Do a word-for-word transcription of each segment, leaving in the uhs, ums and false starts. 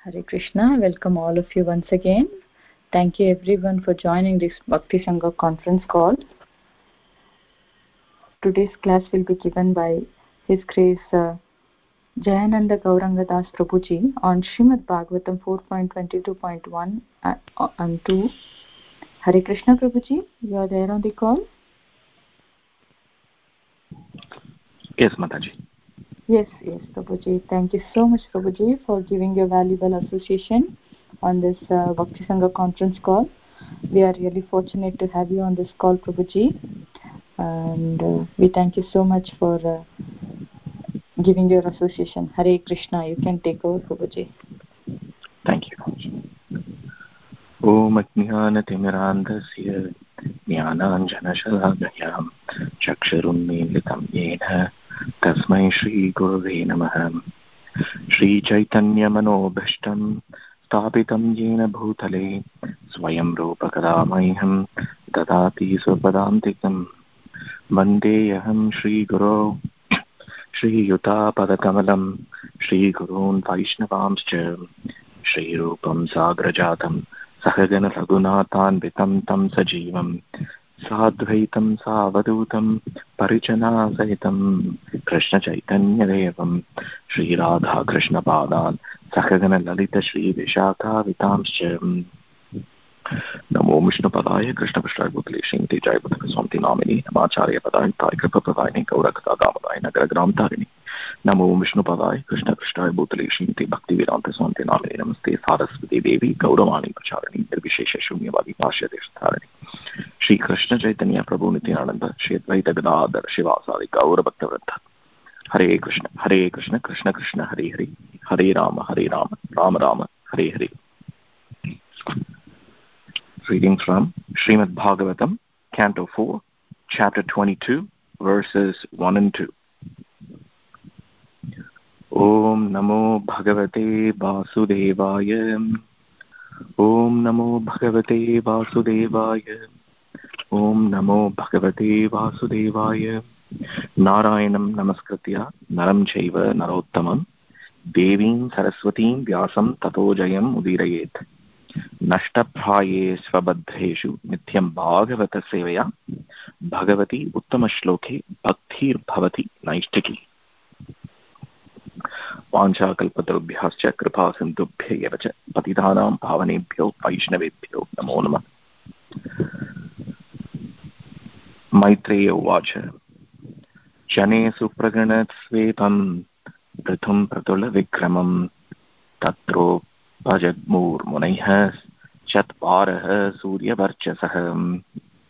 Hare Krishna. Welcome all of you once again. Thank you everyone for joining this Bhakti Sangha conference call. Today's class will be given by His Grace uh, Jayananda Gauranga Das Prabhuji on Srimad Bhagavatam four point twenty-two point one and two. Hare Krishna Prabhuji, you are there on the call? Yes, Mataji. Yes, yes, Prabhuji. Thank you so much, Prabhuji, for giving your valuable association on this uh, Bhakti Sangha conference call. We are really fortunate to have you on this call, Prabhuji. And uh, we thank you so much for uh, giving your association. Hare Krishna, you can take over, Prabhuji. Thank you. Om Ajnana-timirandhasya Jnananjana-shalakayam Chakshurunmilitam yena Tasmai Shri Gurave Namaha. Shri Chaitanya Manobhishtam Stapitam yena bhutale Swayam Rupa Kadamayham Dadati Swapadantikam Vandeyaham Shri Guru Shri Yuta Padakamalam Shri Gurun Vaishnavamscha Shri Rupam Sagrajatam Sahagana Raghunathan Vitam Tam Sajivam Sadvaitam Savadutam Parijana Sahitam Krishna Chaitanya Devam Shri Radha Krishna Padan Sahagana Lalita Shri Vishakha Vitamscha Namo Vishnu Padaya Krishna Prasthaya Bhutale Srimati Jayapataka Swamiti Namini Namacharya Padaya Tarikripa Pradayani Gaurakata Damadaya Nagaragram Tarini Namo Vishnu Padaya Krishna Prasthaya Bhutale Srimati Bhaktivedanta Swamiti Namini Namaste Saraswati Devi Gauravani Pracharani Nirvishesha Shunyavadi Bhashya Deshatharani Shri Krishna Chaitanya Prabhu Nityananda Shri Advaita Gadadhar Shivasadi Gauravaktavranta Hare Krishna Hare Krishna Krishna Krishna Hare Hare Hare Rama Hare Rama Rama Rama Hare Hare. Reading from Srimad Bhagavatam, Canto four, Chapter twenty-two, Verses one and two. Om Namo Bhagavate Vasudevaya. Om Namo Bhagavate Vasudevaya. Om Namo Bhagavate Vasudevaya. Narayanam Namaskritya Naram Chaiva Narottamam Devim Saraswatim Vyasam Tato Jayam Udirayet. Nashtaprhaye svabadheshu Nityam Bhagavata Sevaya Bhagavati Uttama Shloke Bhaktir Bhavati Naishtaki. Vancha kalpatarubhyascha kripa sindubhya yavacha patitanam bhavanebhyo vaishnavebhyo namo namah. Maitreya uvacha Jane supraganat svepam prathum pratula vikramam tatro Pajagmur Munaiha Chatparaha Surya Varchasaham.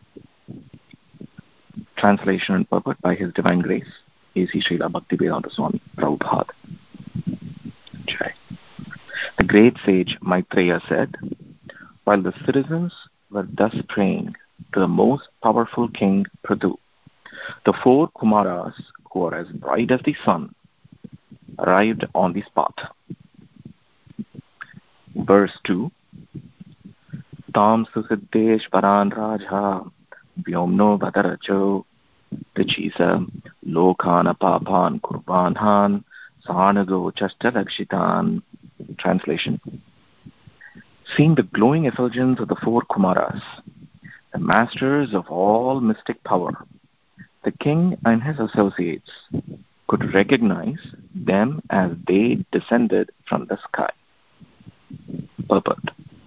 Translation and purport by His Divine Grace, A C Srila Bhaktivedanta Swami Prabhupada. Jai. The great sage Maitreya said, while the citizens were thus praying to the most powerful king Prithu, the four Kumaras, who are as bright as the sun, arrived on the spot. Verse two. Tam susiddhesh paran raja vyomno vadaracho tichisa lokana papan kurbanhan sanago chastalakshitan. Translation. Seeing the glowing effulgence of the four Kumaras, the masters of all mystic power, the king and his associates could recognize them as they descended from the sky. Purport.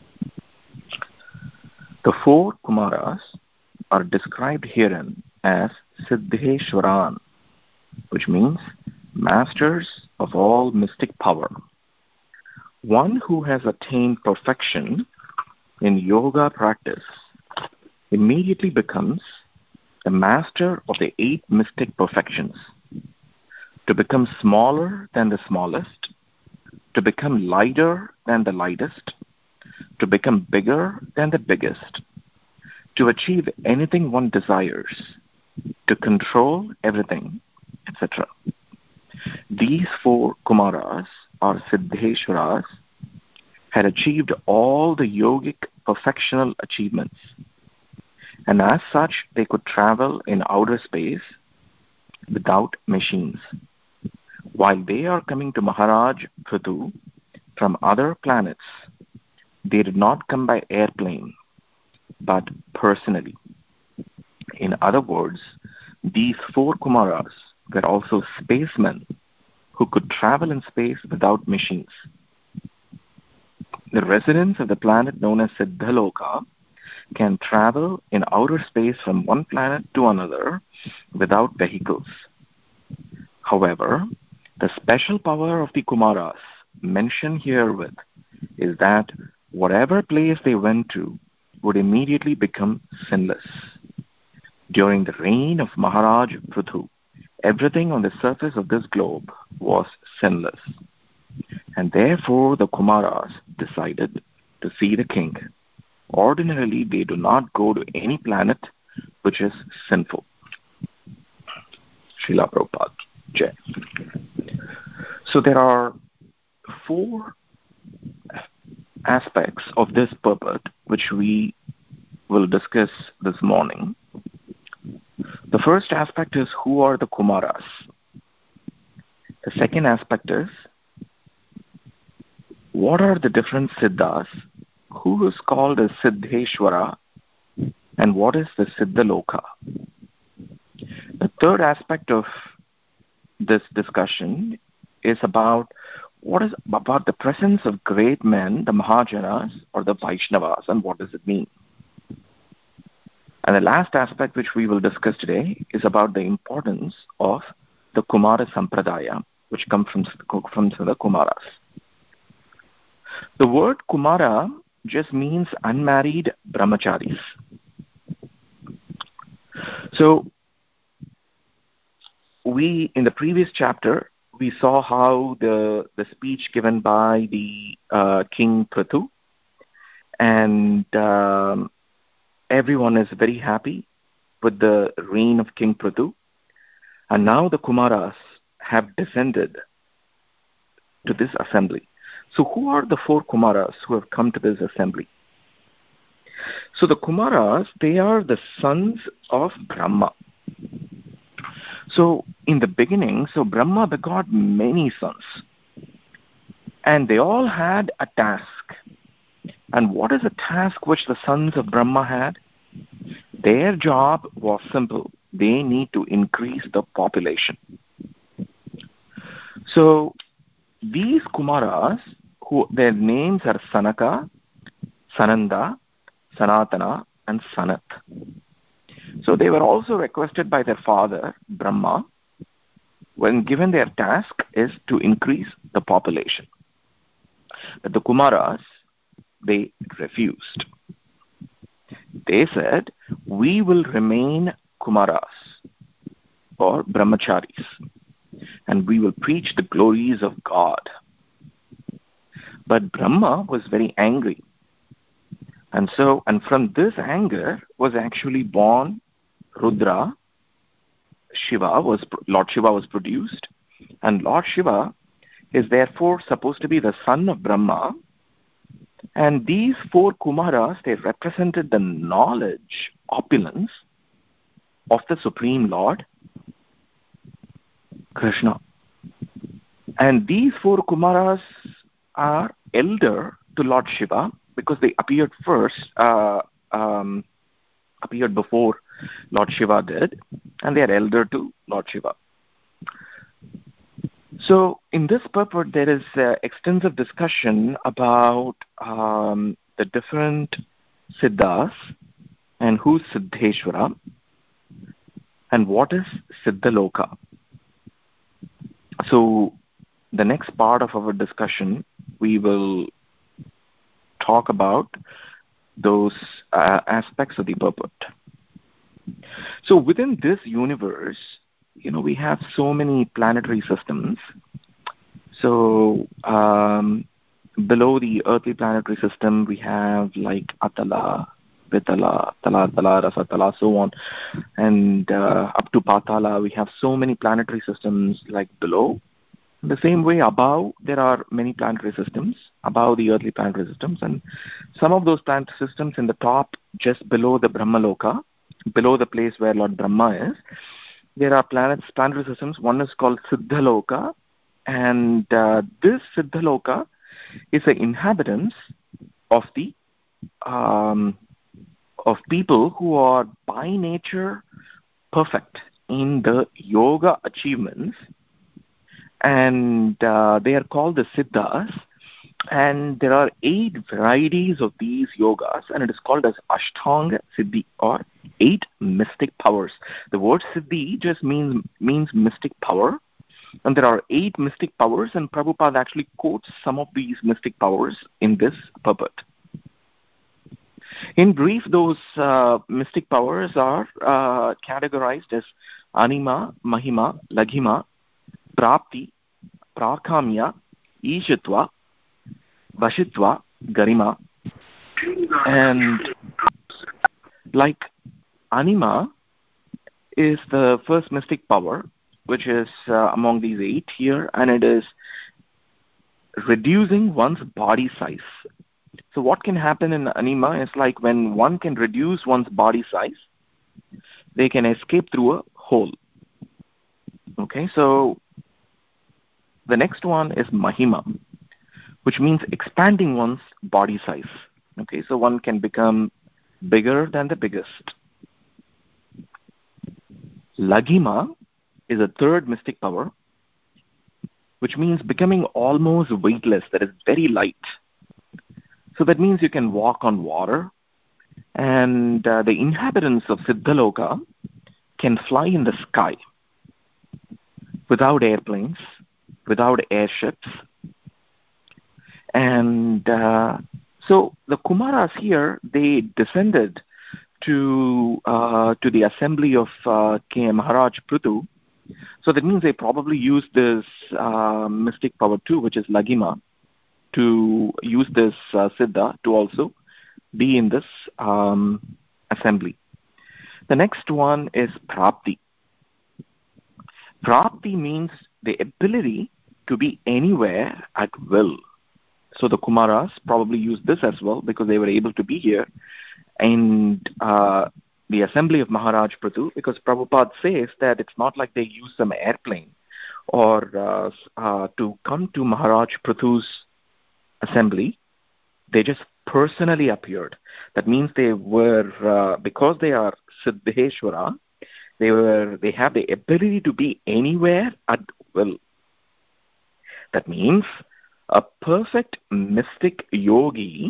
The four Kumaras are described herein as Siddheshwaran, which means masters of all mystic power. One who has attained perfection in yoga practice immediately becomes the master of the eight mystic perfections. To become smaller than the smallest, to become lighter than the lightest, to become bigger than the biggest, to achieve anything one desires, to control everything, et cetera. These four Kumaras, or Siddheshwaras, had achieved all the yogic perfectional achievements, and as such they could travel in outer space without machines. While they are coming to Maharaj Prithu from other planets, they did not come by airplane, but personally. In other words, these four Kumaras were also spacemen who could travel in space without machines. The residents of the planet known as Siddhaloka can travel in outer space from one planet to another without vehicles. However, the special power of the Kumaras mentioned herewith is that whatever place they went to would immediately become sinless. During the reign of Maharaj Prithu, everything on the surface of this globe was sinless. And therefore the Kumaras decided to see the king. Ordinarily, they do not go to any planet which is sinful. Srila Prabhupada Jai. So there are four aspects of this purport which we will discuss this morning. The first aspect is, who are the Kumaras? The second aspect is, what are the different Siddhas? Who is called as Siddheshwara? And what is the Siddhaloka? The third aspect of this discussion is about what is about the presence of great men, the Mahajanas or the Vaishnavas, and what does it mean? And the last aspect which we will discuss today is about the importance of the Kumara Sampradaya, which comes from, from the Kumaras. The word Kumara just means unmarried brahmacharis. So, we, in the previous chapter, we saw how the, the speech given by the uh, King Prithu, and um, everyone is very happy with the reign of King Prithu. And now the Kumaras have descended to this assembly. So who are the four Kumaras who have come to this assembly? So the Kumaras, they are the sons of Brahma. So in the beginning, so Brahma begot many sons. And they all had a task. And what is the task which the sons of Brahma had? Their job was simple. They need to increase the population. So these Kumaras, who their names are Sanaka, Sananda, Sanatana, and Sanat. So they were also requested by their father, Brahma, when given their task is to increase the population. But the Kumaras, they refused. They said, we will remain Kumaras or Brahmacharis, and we will preach the glories of God. But Brahma was very angry. And so, and from this anger was actually born Rudra. Shiva was, Lord Shiva was produced. And Lord Shiva is therefore supposed to be the son of Brahma. And these four Kumaras, they represented the knowledge, opulence of the Supreme Lord, Krishna. And these four Kumaras are elder to Lord Shiva because they appeared first, uh, um, appeared before Lord Shiva did, and they are elder to Lord Shiva. So in this purport, there is uh, extensive discussion about um, the different Siddhas and who's Siddheshwara and what is Siddhaloka. So the next part of our discussion, we will talk about those uh, aspects of the purport. So within this universe, you know, we have so many planetary systems. So um, below the earthly planetary system, we have like Atala, Vitala, Tala, Tala, Rasatala, so on. And uh, up to Patala, we have so many planetary systems like below. In the same way, above, there are many planetary systems, above the earthly planetary systems. And some of those planetary systems in the top, just below the Brahmaloka, below the place where Lord Brahma is, there are planets, planetary systems. One is called Siddhaloka. And uh, this Siddhaloka is the inhabitants of the um, of people who are by nature perfect in the yoga achievements, and uh, they are called the Siddhas. And there are eight varieties of these yogas, and it is called as Ashtanga Siddhi, or eight mystic powers. The word Siddhi just means means mystic power, and there are eight mystic powers, and Prabhupada actually quotes some of these mystic powers in this purport. In brief, those uh, mystic powers are uh, categorized as Anima, Mahima, Laghima, Prapti, Prakamya, Ishitva, Vashitva, Garima. And like Anima is the first mystic power, which is uh, among these eight here, and it is reducing one's body size. So what can happen in Anima is like when one can reduce one's body size, they can escape through a hole. Okay, so the next one is Mahima, which means expanding one's body size. Okay, so one can become bigger than the biggest. Laghima is a third mystic power, which means becoming almost weightless, that is very light. So that means you can walk on water, and uh, the inhabitants of Siddhaloka can fly in the sky without airplanes, without airships. And uh, so the Kumaras here, they descended to uh, to the assembly of uh, King Maharaj Prithu. So that means they probably used this uh, mystic power too, which is Laghima, to use this uh, Siddha to also be in this um, assembly. The next one is Prapti. Prapti means the ability to be anywhere at will. So the Kumaras probably used this as well because they were able to be here and uh, the assembly of Maharaj Prithu, because Prabhupada says that it's not like they use some airplane or uh, uh, to come to Maharaj Prithu's assembly. They just personally appeared. That means they were, uh, because they are Siddheshwara, they were, they have the ability to be anywhere at will. That means a perfect mystic yogi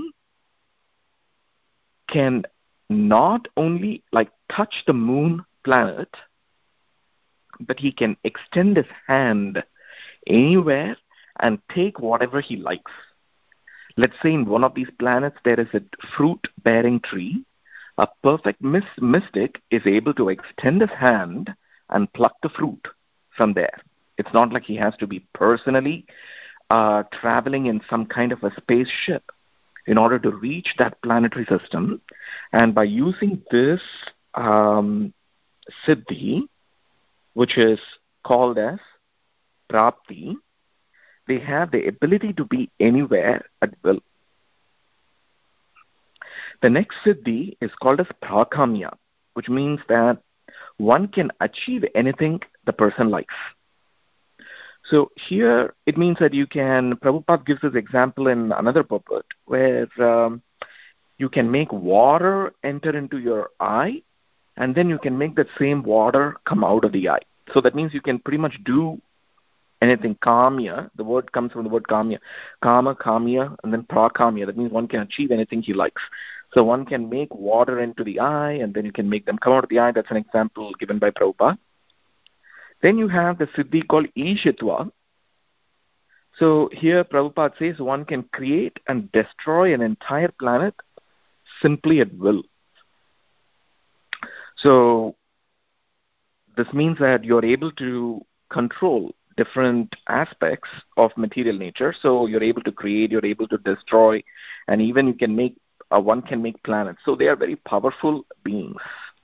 can not only like touch the moon planet, but he can extend his hand anywhere and take whatever he likes. Let's say in one of these planets there is a fruit-bearing tree. A perfect mystic is able to extend his hand and pluck the fruit from there. It's not like he has to be personally uh, traveling in some kind of a spaceship in order to reach that planetary system. And by using this um, Siddhi, which is called as Prapti, they have the ability to be anywhere at will. The next Siddhi is called as Prakamya, which means that one can achieve anything the person likes. So here it means that you can, Prabhupada gives this example in another purport, where um, you can make water enter into your eye, and then you can make that same water come out of the eye. So that means you can pretty much do anything. Kamya, the word comes from the word kamya. Kama, kamya, and then prakamya. That means one can achieve anything he likes. So one can make water into the eye, and then you can make them come out of the eye. That's an example given by Prabhupada. Then you have the Siddhi called Ishitva. So here Prabhupada says one can create and destroy an entire planet simply at will. So this means that you're able to control different aspects of material nature. So you're able to create, you're able to destroy, and even you can make, uh, one can make planets. So they are very powerful beings.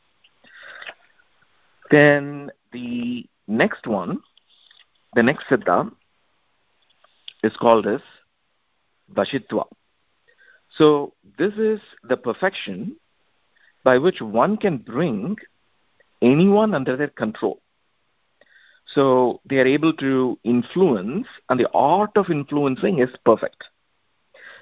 Then the next one, the next Siddha is called as Vashitva. So this is the perfection by which one can bring anyone under their control. So they are able to influence, and the art of influencing is perfect.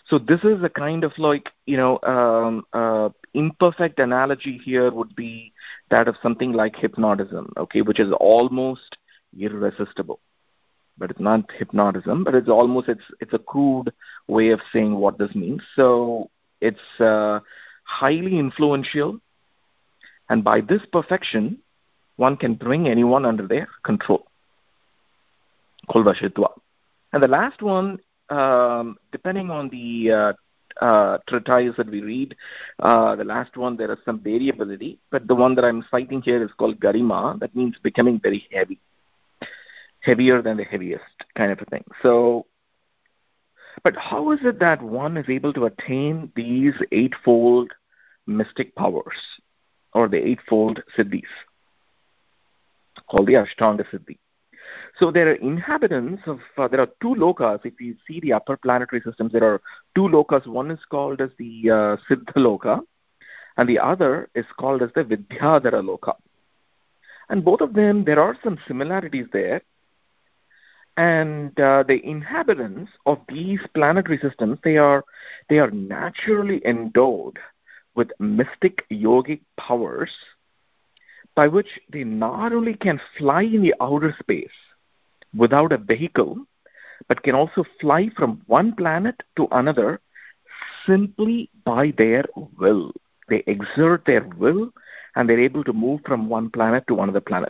So this is a kind of like, you know, um, uh, imperfect analogy here would be that of something like hypnotism, okay, which is almost irresistible. But it's not hypnotism, but it's almost, it's it's a crude way of saying what this means. So it's uh, highly influential, and by this perfection, one can bring anyone under their control. Kolvashitva. And the last one, um, depending on the uh, uh, treatise that we read, uh, the last one, there is some variability, but the one that I'm citing here is called Garima. That means becoming very heavy, heavier than the heaviest kind of a thing. So, but how is it that one is able to attain these eightfold mystic powers, or the eightfold siddhis, called the Ashtanga Siddhi? So there are inhabitants of, uh, there are two lokas. If you see the upper planetary systems, there are two lokas. One is called as the uh, Siddha Loka, and the other is called as the Vidyadhara Loka. And both of them, there are some similarities there. And uh, the inhabitants of these planetary systems, they are they are naturally endowed with mystic yogic powers by which they not only can fly in the outer space without a vehicle, but can also fly from one planet to another simply by their will. They exert their will, and they're able to move from one planet to another planet.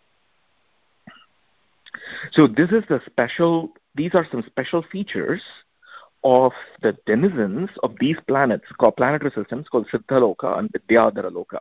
So this is the special, these are some special features of the denizens of these planets, called planetary systems, called Siddhaloka and Vidyadhara Loka.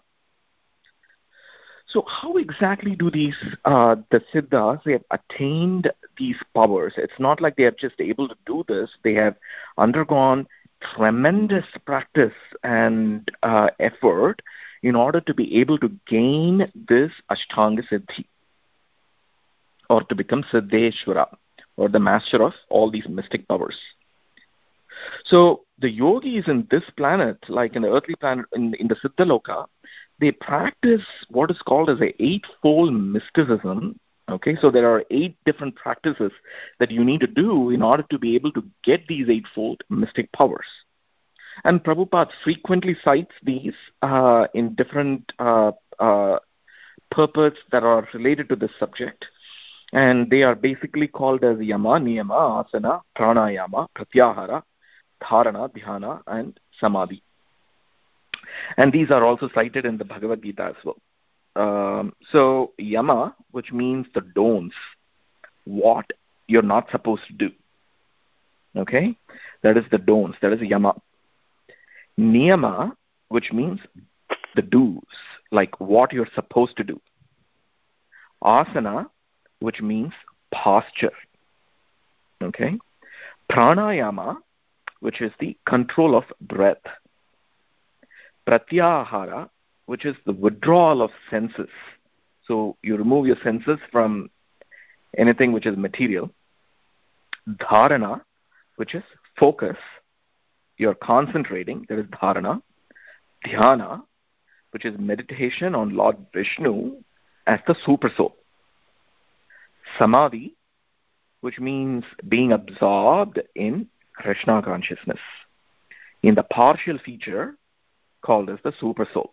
So how exactly do these, uh, the Siddhas, they have attained these powers? It's not like they are just able to do this. They have undergone tremendous practice and uh, effort in order to be able to gain this Ashtanga Siddhi, or to become Siddheshwara, or the master of all these mystic powers. So the yogis in this planet, like in the earthly planet, in, in the Siddhaloka, they practice what is called as a eightfold mysticism. Okay, so there are eight different practices that you need to do in order to be able to get these eightfold mystic powers. And Prabhupada frequently cites these uh, in different uh, uh, purports that are related to this subject. And they are basically called as Yama, Niyama, Asana, Pranayama, Pratyahara, Dharana, Dhyana, and Samadhi. And these are also cited in the Bhagavad Gita as well. Um, so Yama, which means the don'ts, what you're not supposed to do. Okay? That is the don'ts. That is Yama. Niyama, which means the do's, like what you're supposed to do. Asana, which means posture. Okay? Pranayama, which is the control of breath. Pratyahara, which is the withdrawal of senses. So you remove your senses from anything which is material. Dharana, which is focus. You're concentrating, that is dharana. Dhyana, which is meditation on Lord Vishnu as the super soul. Samadhi, which means being absorbed in Krishna consciousness, in the partial feature called as the super soul.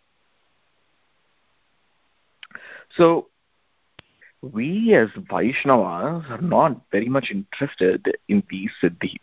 So we as Vaishnavas are not very much interested in these siddhis.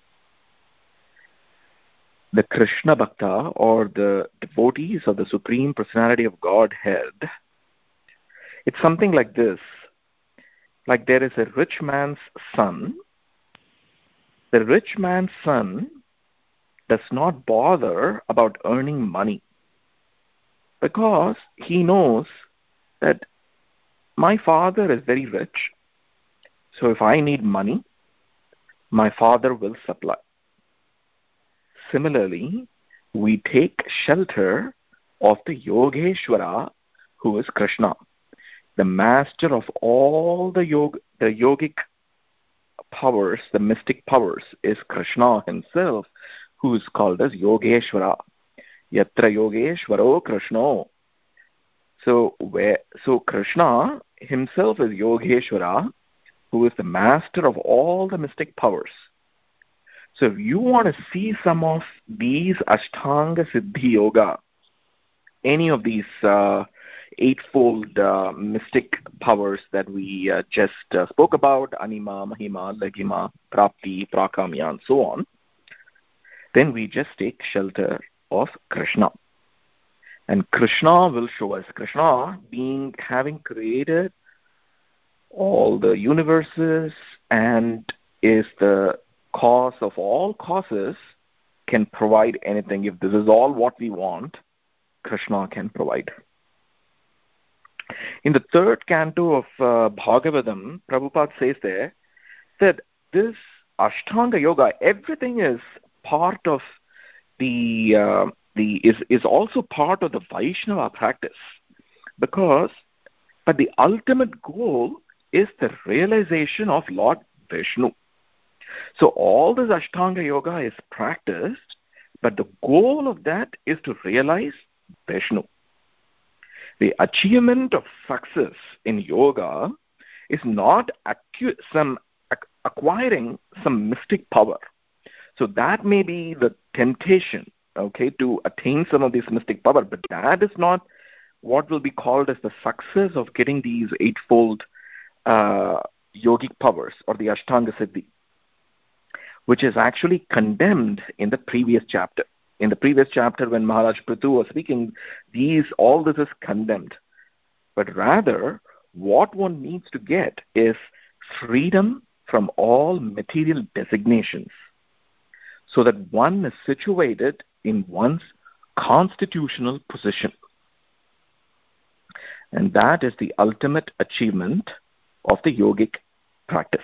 The Krishna Bhakta, or the devotees of the Supreme Personality of Godhead, it's something like this. Like there is a rich man's son. The rich man's son does not bother about earning money, because he knows that my father is very rich. So if I need money, my father will supply. Similarly, we take shelter of the Yogeshwara, who is Krishna, the master of all the yog, the yogic powers, the mystic powers, is Krishna himself, who is called as Yogeshwara. Yatra Yogeshwaro Krishna. So, where, so Krishna himself is Yogeshwara, who is the master of all the mystic powers. So if you want to see some of these Ashtanga Siddhi Yoga, any of these uh, eightfold uh, mystic powers that we uh, just uh, spoke about, Anima, Mahima, Laghima, Prapti, Prakamya, and so on, then we just take shelter of Krishna. And Krishna will show us. Krishna, being having created all the universes and is the cause of all causes, can provide anything. If this is all what we want, Krishna can provide. In the third canto of uh, Bhagavatam, Prabhupada says there that this Ashtanga Yoga, everything is part of the uh, the is is also part of the Vaishnava practice, because but the ultimate goal is the realization of Lord Vishnu. So all this Ashtanga Yoga is practiced, but the goal of that is to realize Vishnu. The achievement of success in yoga is not acu- some acquiring some mystic power. So that may be the temptation, okay, to attain some of this mystic power, but that is not what will be called as the success of getting these eightfold uh, yogic powers, or the Ashtanga Siddhi, which is actually condemned in the previous chapter. In the previous chapter, when Maharaj Prithu was speaking, these all this is condemned. But rather, what one needs to get is freedom from all material designations, so that one is situated in one's constitutional position. And that is the ultimate achievement of the yogic practice.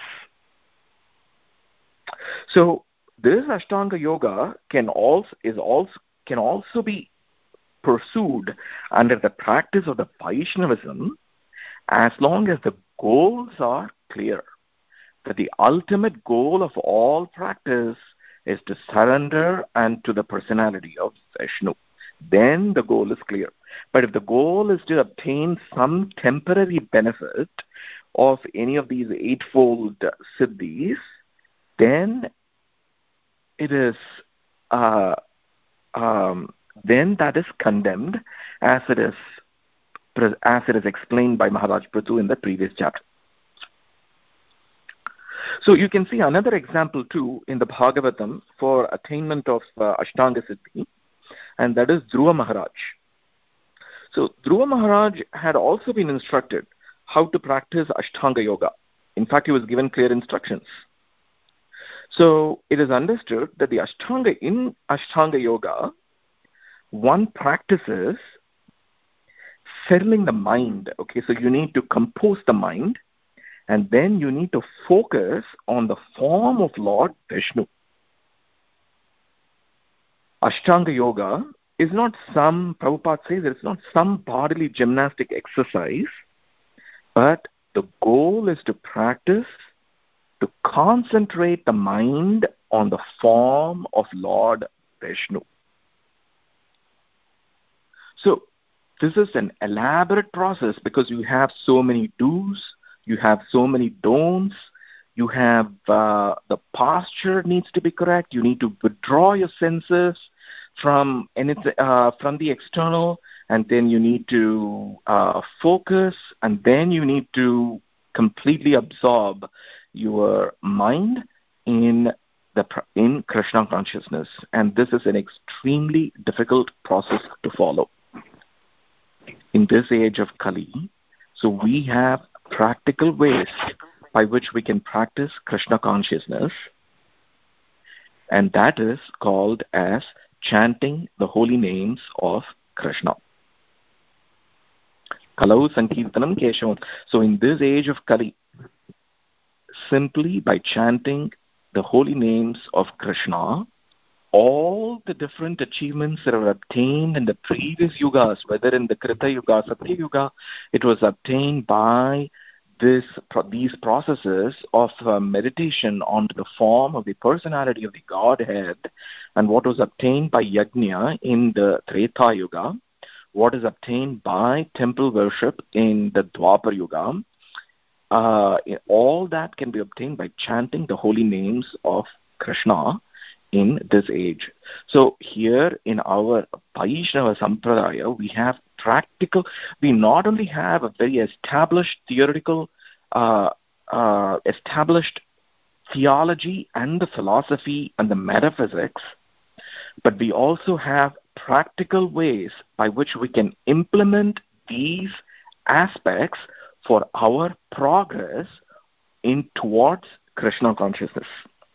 So this Ashtanga Yoga can also is also can also be pursued under the practice of the Vaishnavism, as long as the goals are clear. That the ultimate goal of all practice is to surrender and to the personality of Vishnu. Then the goal is clear. But if the goal is to obtain some temporary benefit of any of these eightfold siddhis, then it is uh, um, then that is condemned, as it is as it is explained by Maharaj Prithu in the previous chapter. So you can see another example too in the Bhagavatam for attainment of uh, Ashtanga Siddhi, and that is Dhruva Maharaj. So Dhruva Maharaj had also been instructed how to practice Ashtanga Yoga. In fact, he was given clear instructions. So it is understood that the Ashtanga in Ashtanga Yoga, one practices settling the mind. Okay, so you need to compose the mind, and then you need to focus on the form of Lord Vishnu. Ashtanga Yoga is not some, Prabhupada says, it's not some bodily gymnastic exercise, but the goal is to practice, to concentrate the mind on the form of Lord Vishnu. So this is an elaborate process, because you have so many do's, you have so many don'ts, you have uh, the posture needs to be correct, you need to withdraw your senses from anything, uh, from the external, and then you need to uh, focus, and then you need to completely absorb your mind in the in Krishna consciousness. And this is an extremely difficult process to follow in this age of Kali. So we have practical ways by which we can practice Krishna consciousness, and that is called as chanting the holy names of Krishna. Kalau Sankirtanam Keshavam. So in this age of Kali, simply by chanting the holy names of Krishna, all the different achievements that are obtained in the previous yugas, whether in the Krita Yuga, Satya Yuga, it was obtained by this, these processes of uh, meditation onto the form of the personality of the Godhead, and what was obtained by Yajna in the Treta Yuga, what is obtained by temple worship in the Dwapar Yuga, uh, all that can be obtained by chanting the holy names of Krishna. in this age. So here in our Vaishnava Sampradaya, we have practical, we not only have a very established theoretical, uh, uh, established theology and the philosophy and the metaphysics, but we also have practical ways by which we can implement these aspects for our progress in towards Krishna consciousness.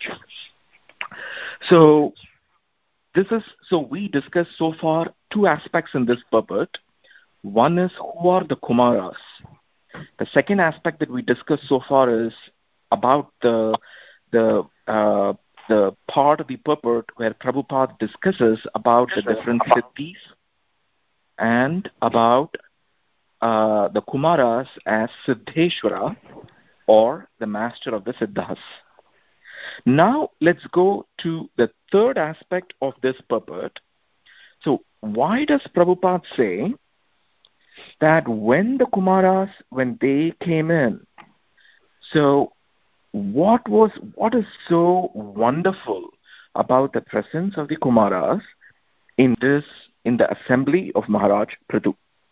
So this is so we discussed so far two aspects in this purport. One is who are the Kumaras. The second aspect that we discussed so far is about the the uh, the part of the purport where Prabhupada discusses about the different siddhis and about uh, the Kumaras as Siddheshwara, or the master of the Siddhas. Now let's go to the third aspect of this purport. So why does Prabhupada say that when the Kumaras, when they came in, so what was what is so wonderful about the presence of the Kumaras in this in the assembly of Maharaj Prithu?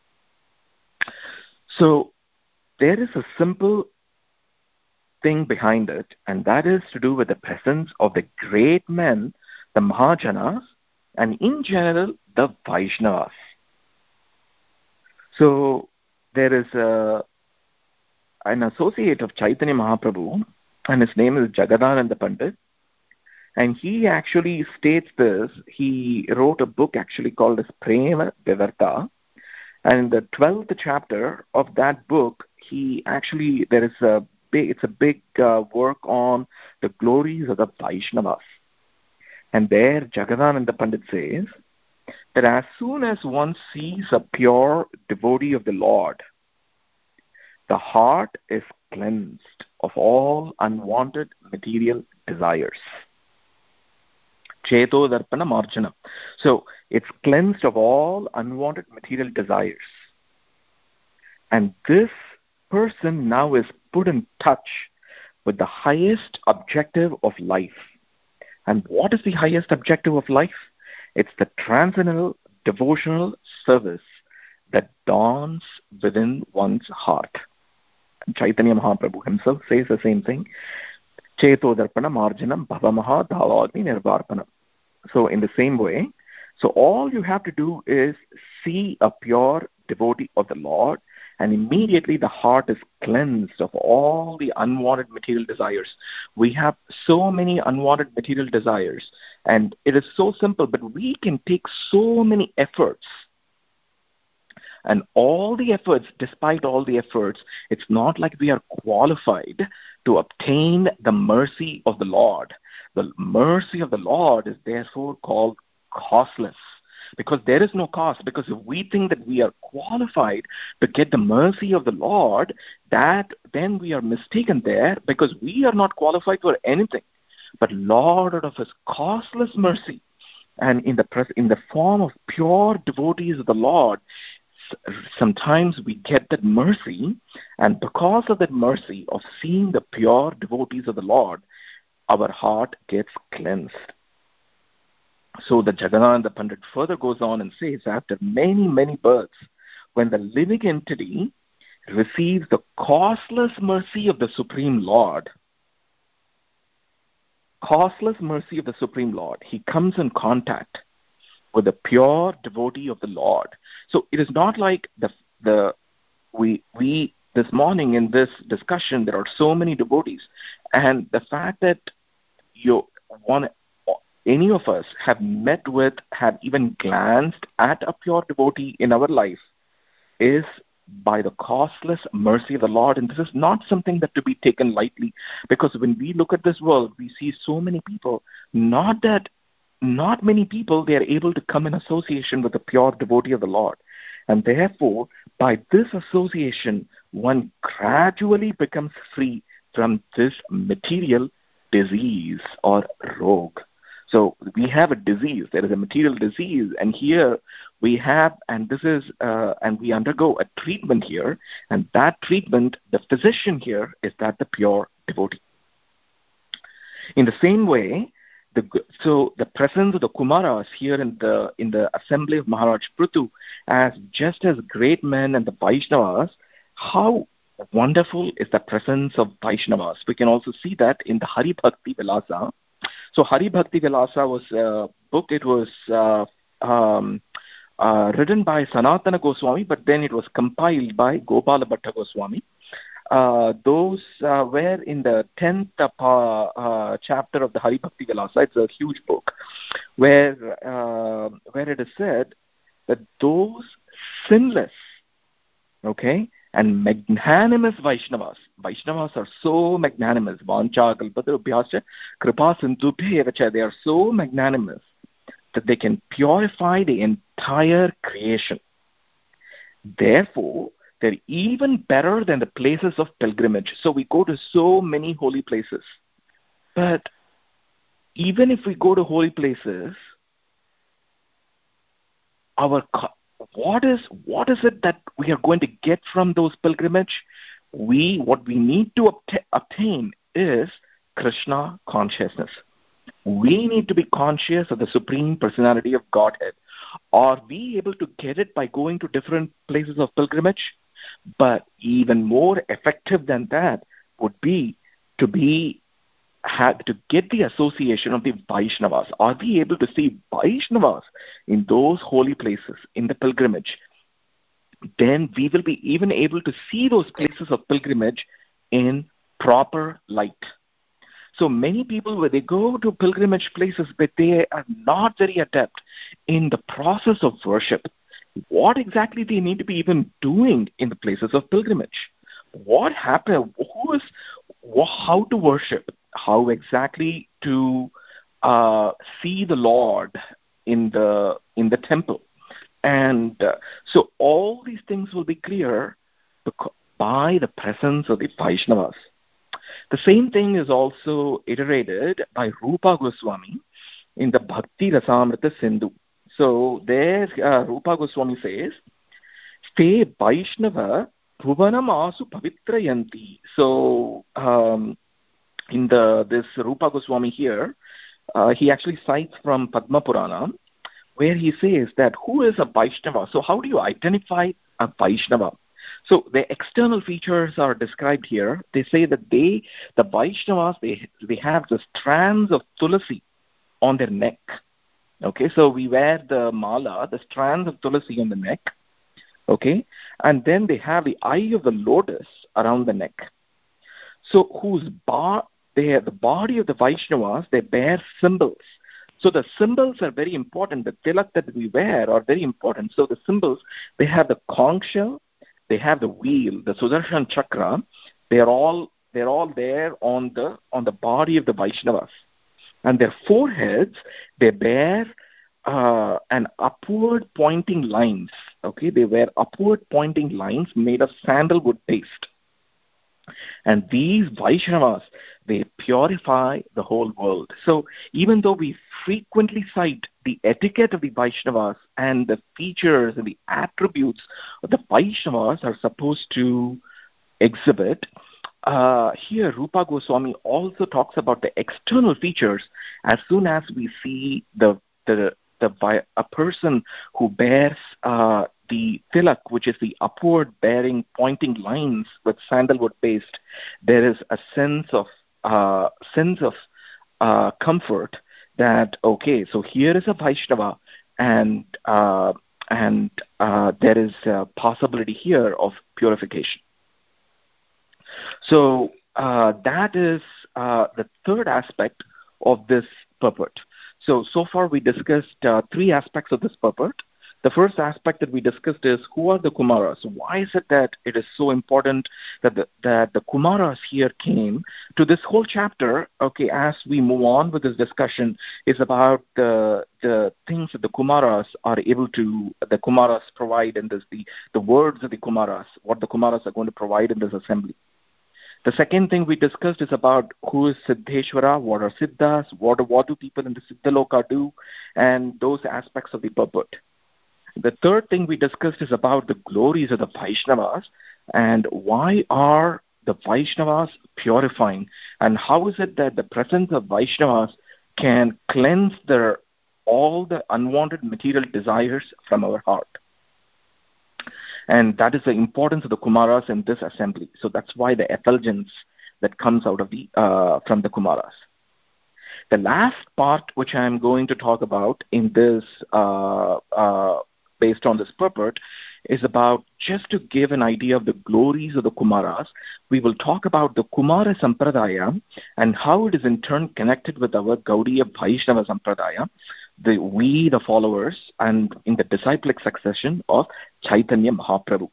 So there is a simple thing behind it, and that is to do with the presence of the great men, the Mahajanas, and in general the Vaishnavas. So there is a, an associate of Chaitanya Mahaprabhu, and his name is Jagadananda Pandit, and he actually states this. He wrote a book actually called as Prema Vivarta, and in the twelfth chapter of that book, he actually, there is a big, it's a big uh, work on the glories of the Vaishnavas. And there Jagadananda Pandit says that as soon as one sees a pure devotee of the Lord, the heart is cleansed of all unwanted material desires. Cheto Darpana Marjana. So it's cleansed of all unwanted material desires. And this person now is put in touch with the highest objective of life. And what is the highest objective of life? It's the transcendental devotional service that dawns within one's heart. Chaitanya Mahaprabhu himself says the same thing. Cheto Darpana Marjanam Bhavamaha Dhavagni Nirvarpanam. So in the same way, so all you have to do is see a pure devotee of the Lord, and immediately the heart is cleansed of all the unwanted material desires. We have so many unwanted material desires, and it is so simple, but we can take so many efforts. And all the efforts, despite all the efforts, it's not like we are qualified to obtain the mercy of the Lord. The mercy of the Lord is therefore called costless, because there is no cost. Because if we think that we are qualified to get the mercy of the Lord, that then we are mistaken there, because we are not qualified for anything. But Lord, out of His costless mercy, and in the pres- in the form of pure devotees of the Lord, sometimes we get that mercy, and because of that mercy of seeing the pure devotees of the Lord, our heart gets cleansed. So the Jagadananda Pandit further goes on and says, after many, many births, when the living entity receives the costless mercy of the Supreme Lord, costless mercy of the Supreme Lord, he comes in contact with a pure devotee of the Lord. So it is not like the the we we this morning in this discussion there are so many devotees, and the fact that you one any of us have met with, have even glanced at a pure devotee in our life is by the costless mercy of the Lord. And this is not something that to be taken lightly, because when we look at this world, we see so many people, not that not many people, they are able to come in association with the pure devotee of the Lord. And therefore, by this association, one gradually becomes free from this material disease or rogue. So we have a disease, there is a material disease, and here we have, and this is, uh, and we undergo a treatment here, and that treatment, the physician here is that the pure devotee. In the same way, the so the presence of the Kumaras here in the in the assembly of Maharaj Prithu as just as great men and the Vaishnavas, how wonderful is the presence of Vaishnavas. We can also see that in the Hari Bhakti Vilasa. So Hari Bhakti Vilasa was a book. It was uh, um, uh, written by Sanatana Goswami, but then it was compiled by Gopala Bhatta Goswami. Uh, those uh, were in the tenth uh, uh, chapter of the Hari Bhakti Vilasa. It's a huge book where uh, where it is said that those sinless, okay, and magnanimous Vaishnavas, Vaishnavas are so magnanimous, Vancha Kalpatarubhyascha Kripa Sindhubhya Evacha, they are so magnanimous that they can purify the entire creation. Therefore, they're even better than the places of pilgrimage. So we go to so many holy places. But even if we go to holy places, our what is what is it that we are going to get from those pilgrimage? We what we need to obta- obtain is Krishna consciousness. We need to be conscious of the Supreme Personality of Godhead. Are we able to get it by going to different places of pilgrimage? But even more effective than that would be to be have to get the association of the Vaishnavas. Are we able to see Vaishnavas in those holy places, in the pilgrimage? Then we will be even able to see those places of pilgrimage in proper light. So many people, when they go to pilgrimage places, but they are not very adept in the process of worship. What exactly they need to be even doing in the places of pilgrimage? What happened? Who is? How to worship? How exactly to uh, see the Lord in the in the temple? And uh, so all these things will be clear by the presence of the Vaishnavas. The same thing is also iterated by Rupa Goswami in the Bhakti Rasamrita Sindhu. So there uh, Rupa Goswami says, Te Vaishnava Bhuvanam Asu Pavitrayanti. So um, in the this Rupa Goswami here, uh, he actually cites from Padma Purana, where he says that who is a Vaishnava? So how do you identify a Vaishnava? So the external features are described here. They say that they, the Vaishnavas, they they have the strands of tulasi on their neck. Okay, so we wear the mala, the strands of tulasi on the neck. Okay, and then they have the eye of the lotus around the neck. So whose bar they have the body of the Vaishnavas, they bear symbols. So the symbols are very important. The tilak that we wear are very important. So the symbols, they have the conch shell, they have the wheel, the Sudarshan chakra. They're all they're all there on the on the body of the Vaishnavas. And their foreheads, they bear uh, an upward pointing lines. Okay, they wear upward pointing lines made of sandalwood paste. And these Vaishnavas, they purify the whole world. So even though we frequently cite the etiquette of the Vaishnavas and the features and the attributes of the Vaishnavas are supposed to exhibit, uh, here Rupa Goswami also talks about the external features. As soon as we see the the the a person who bears uh, the tilak, which is the upward bearing pointing lines with sandalwood paste, there is a sense of uh, sense of uh, comfort that okay, so here is a Vaishnava, and uh, and uh, there is a possibility here of purification. So uh, that is uh, the third aspect of this purport. So, so far we discussed uh, three aspects of this purport. The first aspect that we discussed is who are the Kumaras? Why is it that it is so important that the, that the Kumaras here came to this whole chapter? Okay, as we move on with this discussion, is about the the things that the Kumaras are able to, the Kumaras provide in this, the, the words of the Kumaras, what the Kumaras are going to provide in this assembly. The second thing we discussed is about who is Siddheshwara, what are Siddhas, what, what do people in the Siddhaloka do, and those aspects of the purport. The third thing we discussed is about the glories of the Vaishnavas and why are the Vaishnavas purifying, and how is it that the presence of Vaishnavas can cleanse the, all the unwanted material desires from our heart. And that is the importance of the Kumaras in this assembly. So that's why the effulgence that comes out of the uh, from the Kumaras. The last part which I am going to talk about in this, uh, uh, based on this purport, is about, just to give an idea of the glories of the Kumaras, we will talk about the Kumara Sampradaya and how it is in turn connected with our Gaudiya Vaishnava Sampradaya, the we, the followers, and in the disciplic succession of Chaitanya Mahaprabhu.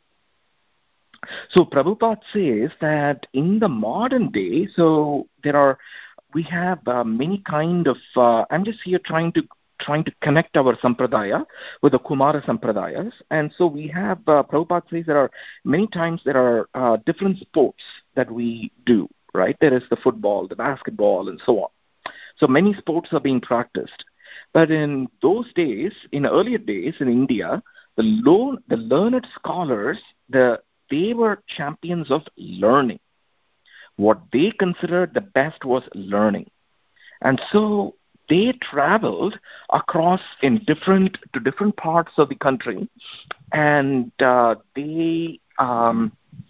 So Prabhupada says that in the modern day, so there are, we have uh, many kind of, uh, I'm just here trying to trying to connect our sampradaya with the Kumara Sampradayas. And so we have, uh, Prabhupada says there are many times there are uh, different sports that we do, right? There is the football, the basketball, and so on. So many sports are being practiced. But in those days, in earlier days in India, the, low, the learned scholars, the, they were champions of learning. What they considered the best was learning. And so they traveled across in different to different parts of the country, and uh, they um,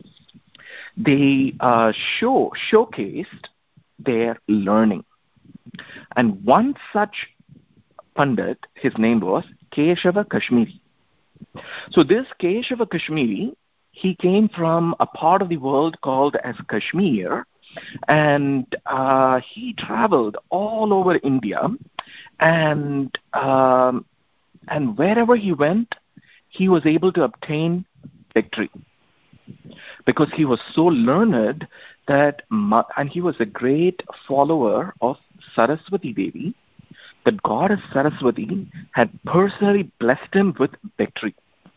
they uh, show showcased their learning. And one such Pandit, his name was Keshava Kashmiri. So this Keshava Kashmiri, he came from a part of the world called as Kashmir, and uh, he traveled all over India, and um, and wherever he went, he was able to obtain victory, because he was so learned that, and he was a great follower of Saraswati Devi, that goddess Saraswati had personally blessed him with victory.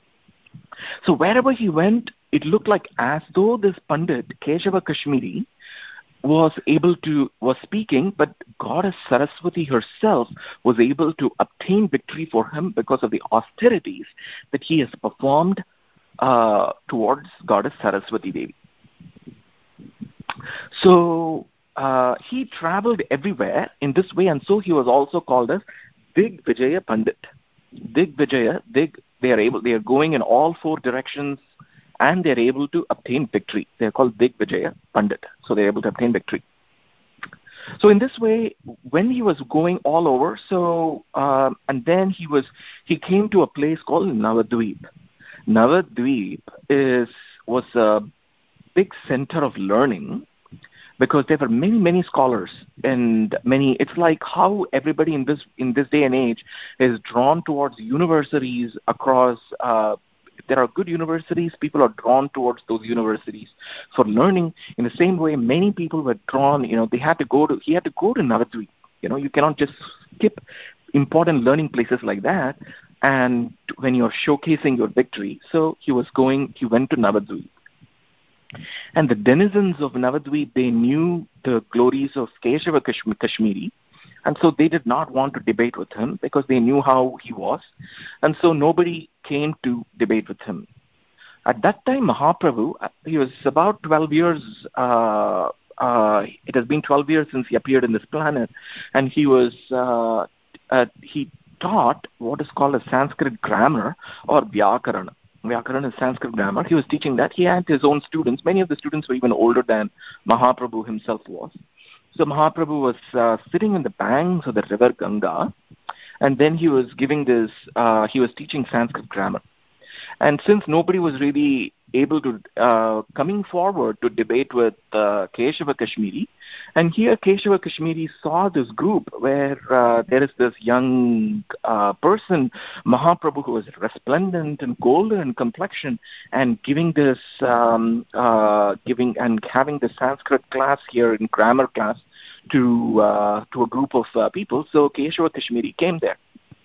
So wherever he went, it looked like as though this Pandit, Keshava Kashmiri, was able to, was speaking, but goddess Saraswati herself was able to obtain victory for him because of the austerities that he has performed uh, towards goddess Saraswati Devi. So uh, he traveled everywhere in this way, and so he was also called as Dig Vijaya Pandit. Dig Vijaya, Dig, they are able, they are going in all four directions, and they're able to obtain victory. They're called Dig Vijaya Pandit. So they're able to obtain victory. So in this way, when he was going all over, so um, and then he was he came to a place called Navadvip. Navadvip is was a big center of learning, because there were many many scholars, and many. It's like how everybody in this in this day and age is drawn towards universities across. Uh, If there are good universities, people are drawn towards those universities for learning. In the same way, many people were drawn, you know, they had to go to, he had to go to Navadvip. You know, you cannot just skip important learning places like that, and when you're showcasing your victory. So he was going, he went to Navadvip. And the denizens of Navadvip, they knew the glories of Keshava Kashmiri, and so they did not want to debate with him, because they knew how he was. And so nobody came to debate with him. At that time, Mahaprabhu, he was about twelve years, uh, uh, it has been twelve years since he appeared in this planet, and he was, uh, uh, he taught what is called a Sanskrit grammar, or Vyakarana. Vyakarana is Sanskrit grammar. He was teaching that. He had his own students. Many of the students were even older than Mahaprabhu himself was. So Mahaprabhu was uh, sitting in the banks of the river Ganga, and then he was giving this, uh, he was teaching Sanskrit grammar. And since nobody was really able to, uh, coming forward to debate with uh, Keshava Kashmiri, and here Keshava Kashmiri saw this group where uh, there is this young uh, person, Mahaprabhu, who was resplendent and golden in complexion, and giving this, um, uh, giving and having the Sanskrit class here in grammar class to uh, to a group of uh, people. So Keshava Kashmiri came there.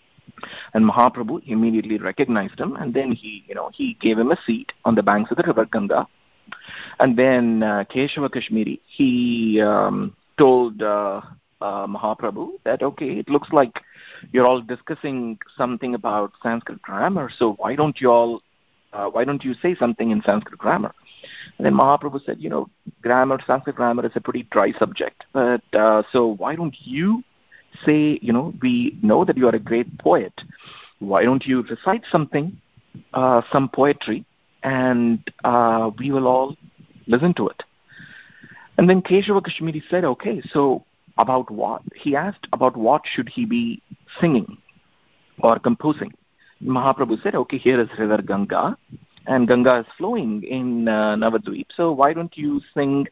And Mahaprabhu immediately recognized him, and then he, you know, he gave him a seat on the banks of the river Ganga. And then uh, Keshava Kashmiri, he um, told uh, uh, Mahaprabhu that, okay, it looks like you're all discussing something about Sanskrit grammar, so why don't you all, uh, why don't you say something in Sanskrit grammar? And then Mahaprabhu said, you know, grammar, Sanskrit grammar is a pretty dry subject, but uh, so why don't you say, you know, we know that you are a great poet. Why don't you recite something, uh, some poetry, and uh, we will all listen to it. And then Keshava Kashmiri said, okay, so about what? He asked about what should he be singing or composing. Mahaprabhu said, okay, here is river Ganga, and Ganga is flowing in uh, Navadvip, so why don't you sing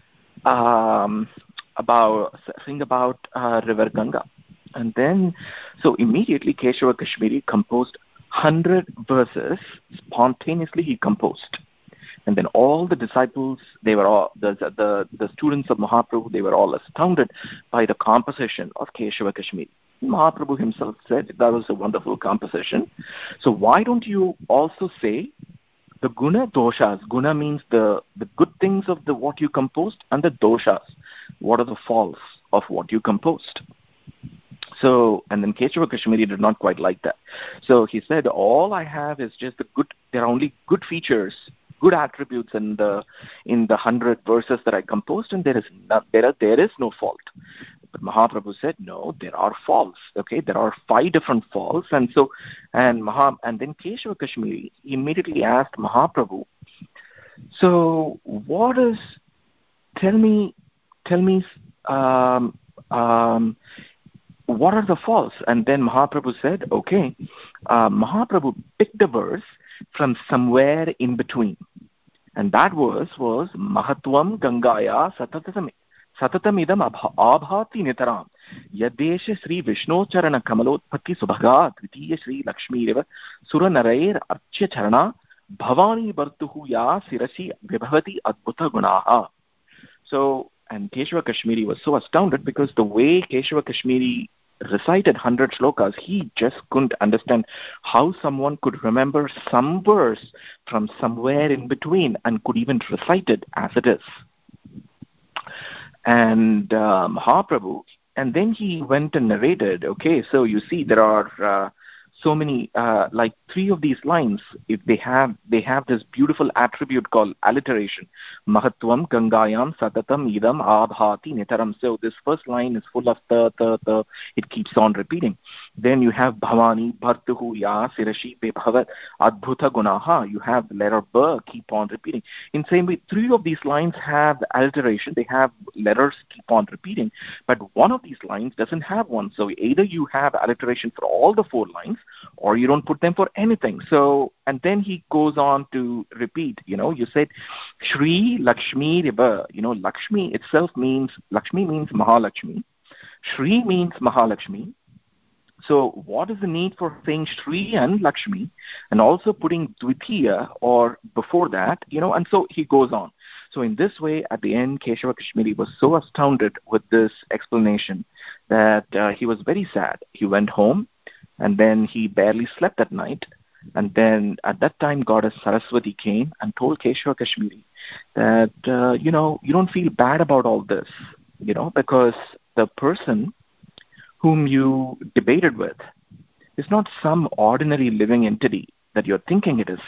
um, about sing about uh, river Ganga? And then, so immediately Keshava Kashmiri composed one hundred verses, spontaneously he composed. And then all the disciples, they were all, the, the, the students of Mahaprabhu, they were all astounded by the composition of Keshava Kashmiri. Mahaprabhu himself said that was a wonderful composition. So why don't you also say the guna doshas? Guna means the, the good things of the what you composed, and the doshas, what are the faults of what you composed. So, and then Keshava Kashmiri did not quite like that. So he said, all I have is just the good, there are only good features, good attributes in the in the hundred verses that I composed, and there is not, there are, there is no fault. But Mahaprabhu said, no, there are faults. Okay, there are five different faults, and so and Maha and then Keshava Kashmiri immediately asked Mahaprabhu, so what is? Tell me, tell me, um, um, what are the faults? And then Mahaprabhu said, okay, uh, Mahaprabhu picked a verse from somewhere in between. And that verse was Mahatvam Gangaya Satatam Satatamidam Abhati Nitaram Yadesha Sri Vishnu Charana Kamalotpati Subhaga Tritiya Sri Lakshmi Reva Suranarair Archya Charana Bhavani Bartuhu Ya Sirasi Vibhavati Adbhuta Gunaha. So, and Keshava Kashmiri was so astounded because the way Keshava Kashmiri recited one hundred shlokas, he just couldn't understand how someone could remember some verse from somewhere in between and could even recite it as it is. And uh, Mahaprabhu, and then he went and narrated, okay, so you see there are uh, so many, uh, like three of these lines, if they have, they have this beautiful attribute called alliteration. Mahatvam Gangayam Satatam Idam Abhati Nitaram. So this first line is full of the, the, the, it keeps on repeating. Then you have Bhavani Bhartuhu Ya Sirashi Bebhavat Adbhuta Gunaha. You have the letter B keep on repeating. In same way, three of these lines have the alliteration. They have letters keep on repeating. But one of these lines doesn't have one. So either you have alliteration for all the four lines, or you don't put them for anything. So, and then he goes on to repeat, you know, you said, Shri Lakshmi Riba, you know, Lakshmi itself means, Lakshmi means Mahalakshmi. Shri means Mahalakshmi. So what is the need for saying Shri and Lakshmi and also putting Dvitiya or before that, you know, and so he goes on. So in this way, at the end, Keshava Kashmiri was so astounded with this explanation that uh, he was very sad. He went home, and then he barely slept at night. And then at that time, Goddess Saraswati came and told Keshava Kashmiri that, uh, you know, you don't feel bad about all this, you know, because the person whom you debated with is not some ordinary living entity that you're thinking it is.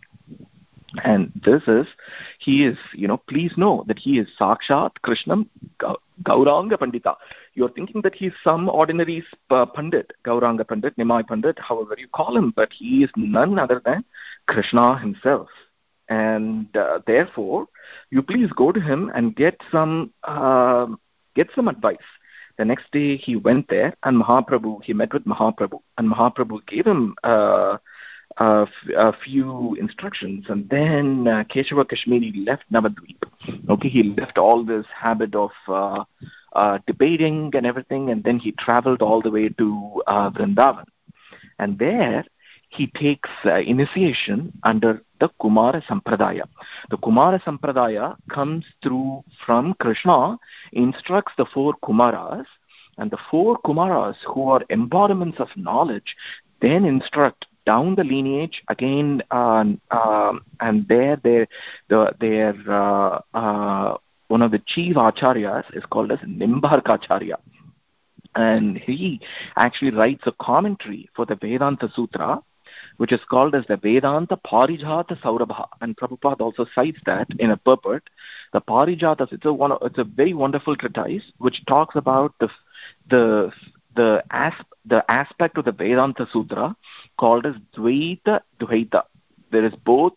And this is, he is, you know, please know that he is Sakshat Krishnam Gauranga Pandita. You're thinking that he's some ordinary uh, Pandit, Gauranga Pandit, Nimai Pandit, however you call him, but he is none other than Krishna himself. And uh, therefore, you please go to him and get some, uh, get some advice. The next day he went there, and Mahaprabhu, he met with Mahaprabhu, and Mahaprabhu gave him uh, a, f- a few instructions, and then uh, Keshava Kashmiri left Navadvip. Okay, he left all this habit of uh, uh, debating and everything, and then he traveled all the way to uh, Vrindavan. And there he takes uh, initiation under the Kumara Sampradaya. The Kumara Sampradaya comes through from Krishna, instructs the four Kumaras, and the four Kumaras, who are embodiments of knowledge, then instruct down the lineage again, uh, uh, and there, there, the, their uh, uh, one of the chief acharyas is called as Nimbarkacharya. And he actually writes a commentary for the Vedanta Sutra, which is called as the Vedanta Parijata Saurabha. And Prabhupada also cites that in a purport. The Parijatas, it's a, one, it's a very wonderful treatise which talks about the, the, the as, the aspect of the Vedanta Sutra called as Dvaita Dvaita. There is both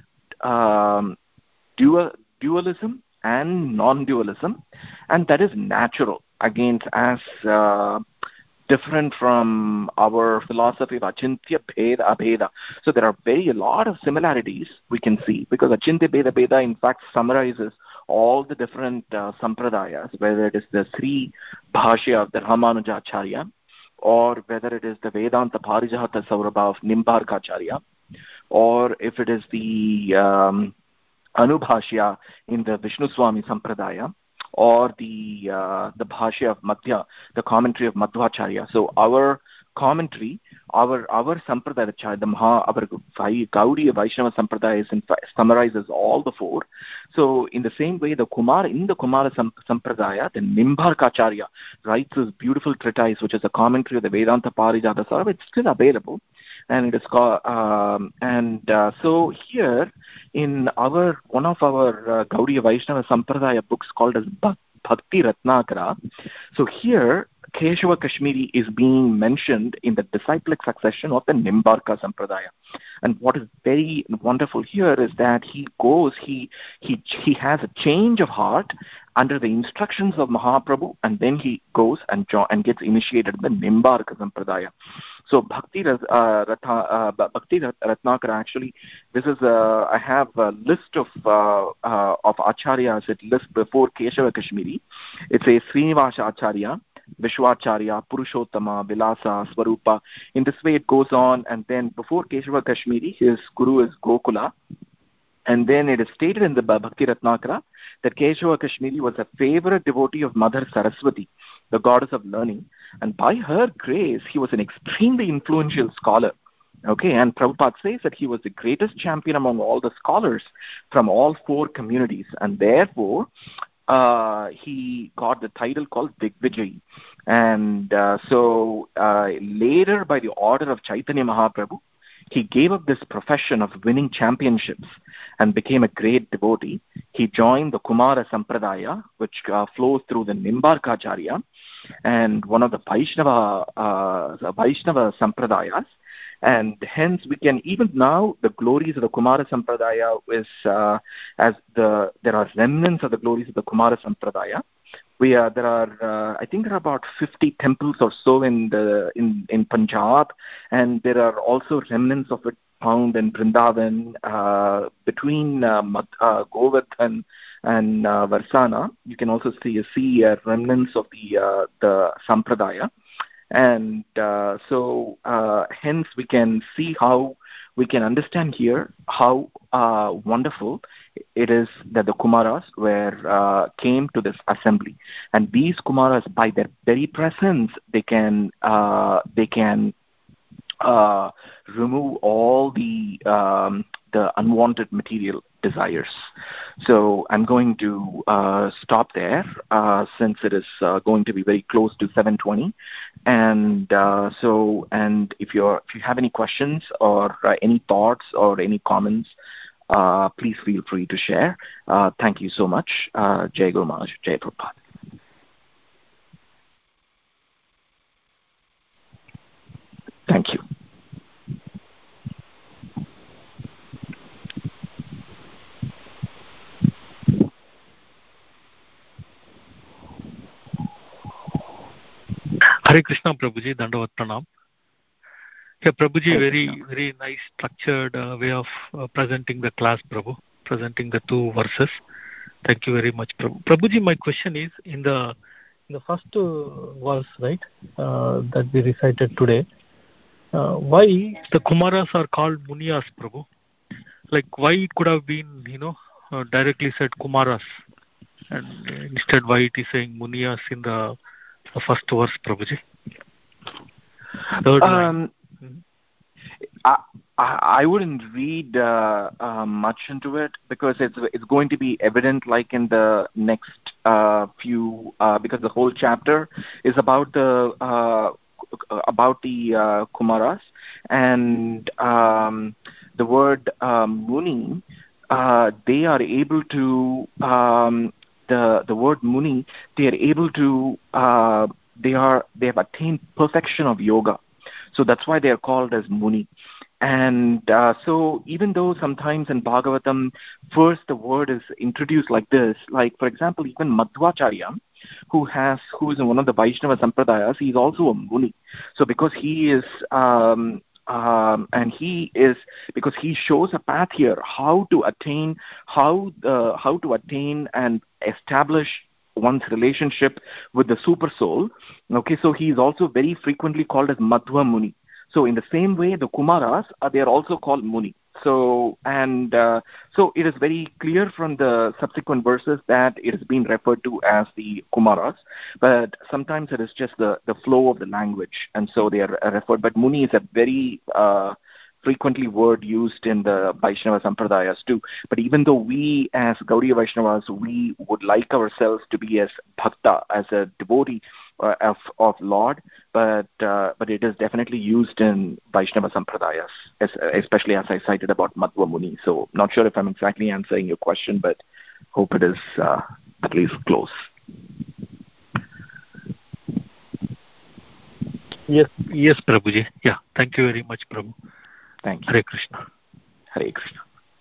um, dual, dualism and non-dualism, and that is natural. Again, as uh, different from our philosophy of Achintya Bheda Abheda. So there are very a lot of similarities we can see, because Achintya Bheda Abheda in fact summarizes all the different uh, sampradayas, whether it is the Sri Bhashya of the Ramanujacharya, or whether it is the Vedanta Parijata Saurabha of Nimbarkacharya, or if it is the um, Anubhashya in the Vishnu Swami Sampradaya, or the uh, the Bhashya of Madhya, the commentary of Madhvacharya. So our commentary, our our Sampradaya, the Maha, our Gaudiya Vaishnava Sampradaya is in fact summarizes all the four. So in the same way, the Kumara, in the Kumara Sampradaya, the Nimbarkacharya writes this beautiful treatise, which is a commentary of the Vedanta Parijata Sarva. It's still available. And it is called, um, and uh, so here in our one of our uh, Gaudiya Vaishnava Sampradaya books called as Bhakti Ratnakara. So here Keshava Kashmiri is being mentioned in the disciplic succession of the Nimbarka Sampradaya. And what is very wonderful here is that he goes, he he he has a change of heart under the instructions of Mahaprabhu, and then he goes and jo- and gets initiated in the Nimbarka Sampradaya. So Bhakti uh, Ratha, uh, Bhakti Ratnakara, actually, this is a, I have a list of uh, uh, of acharyas. It lists before Keshava Kashmiri. It's a Srinivasa Acharya, Vishwacharya, Purushottama, Vilasa, Swarupa. In this way it goes on, and then before Keshava Kashmiri, his guru is Gokula. And then it is stated in the Bhakti Ratnakara that Keshava Kashmiri was a favorite devotee of Mother Saraswati, the goddess of learning. And by her grace, he was an extremely influential scholar. Okay, and Prabhupada says that he was the greatest champion among all the scholars from all four communities. And therefore, uh, he got the title called Digvijay. And uh, so uh, later, by the order of Chaitanya Mahaprabhu, he gave up this profession of winning championships and became a great devotee. He joined the Kumara Sampradaya, which uh, flows through the Nimbarkacharya, and one of the Vaishnava, uh, Vaishnava Sampradayas. And hence we can, even now, the glories of the Kumara Sampradaya is, uh, as the, there are remnants of the glories of the Kumara Sampradaya. We are, there are, uh, I think there are about fifty temples or so in the in, in Punjab, and there are also remnants of it found in Vrindavan, uh, between uh, uh, Govardhan and uh, Varsana. You can also see see uh, remnants of the uh, the Sampradaya, and uh, so uh, hence we can see how we can understand here how uh, wonderful it is that the Kumaras were uh, came to this assembly, and these Kumaras, by their very presence, they can uh, they can uh, remove all the um, the unwanted material desires. So I'm going to uh, stop there uh, since it is uh, going to be very close to seven twenty, and uh, so and if you're if you have any questions or uh, any thoughts or any comments, uh, please feel free to share. Uh, thank you so much. Uh, Jai Guru Maharaj, Jai Prabhupada. Thank you. Hare Krishna, Prabhuji, Dandavat Pranam. Yeah, Prabhuji, very very nice structured uh, way of uh, presenting the class, Prabhu, presenting the two verses. Thank you very much, Prabhu. Prabhuji, my question is, in the in the first uh, verse, right, uh, that we recited today, uh, why the Kumaras are called Muniyas, Prabhu? Like, why it could have been, you know, uh, directly said Kumaras, and instead why it is saying Muniyas in the, the first verse, Prabhuji? Third line. Um, I, I wouldn't read uh, uh, much into it, because it's it's going to be evident like in the next uh, few uh, because the whole chapter is about the uh, about the uh, Kumaras, and um, the word um, Muni, uh, they are able to um, the the word Muni, they are able to uh, they are they have attained perfection of yoga. So that's why they are called as Muni. And uh, so even though sometimes in Bhagavatam, first the word is introduced like this, like for example, even Madhvacharya, who has who is in one of the Vaishnava Sampradayas, he is also a Muni. So because he is, um, um, and he is, because he shows a path here, how to attain, how, uh, how to attain and establish one's relationship with the super soul. Okay, so he is also very frequently called as Madhva Muni. So in the same way, the Kumaras, uh, they are also called Muni. So, and uh, so it is very clear from the subsequent verses that it is being referred to as the Kumaras, but sometimes it is just the, the flow of the language, and so they are referred. But Muni is a very uh, frequently word used in the Vaishnava Sampradayas too. But even though we as Gaudiya Vaishnavas, we would like ourselves to be as bhakta, as a devotee uh, of, of Lord, but uh, but it is definitely used in Vaishnava Sampradayas, as, especially as I cited about Madhva Muni. So not sure if I'm exactly answering your question, but hope it is uh, at least close. Yes, yes, Prabhuji. Yeah, thank you very much, Prabhu. Thank you. Hare Krishna. Hare Krishna.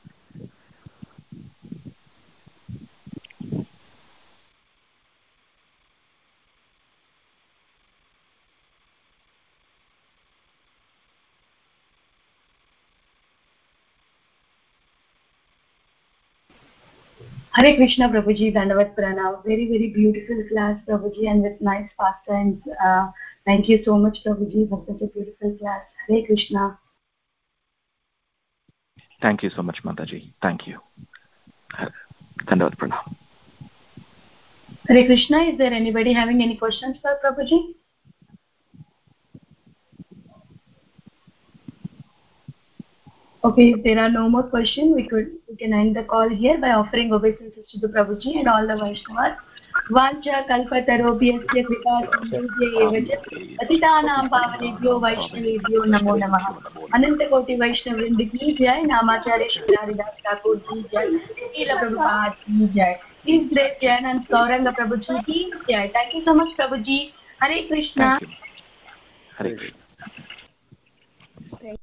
Hare Krishna, Prabhuji, Dandavat Pranam. Very, very beautiful class, Prabhuji, and with nice pastimes. Uh, thank you so much, Prabhuji, for such a beautiful class. Hare Krishna. Thank you so much, Mataji. Thank you. Dandavat Pranam. Hare Krishna. Is there anybody having any questions for Prabhuji? Okay, if there are no more questions, we could we can end the call here by offering obeisances to the Prabhuji and all the Vaishnavas. Vancha kalpatarobhyasya kripa sindhuje eva cha patitanam pavanebhyo vaishnavebhyo namo namah. Ananta koti Vaishnav Vrinda ki jai, Namacharya Sri Haridas Thakur ki jai, Srila Prabhupada ki jai. His Grace Jayanand Gauranga Prabhuji ki jai. Thank you so much, Prabhuji. Hare Krishna. Thank you. Hare Krishna.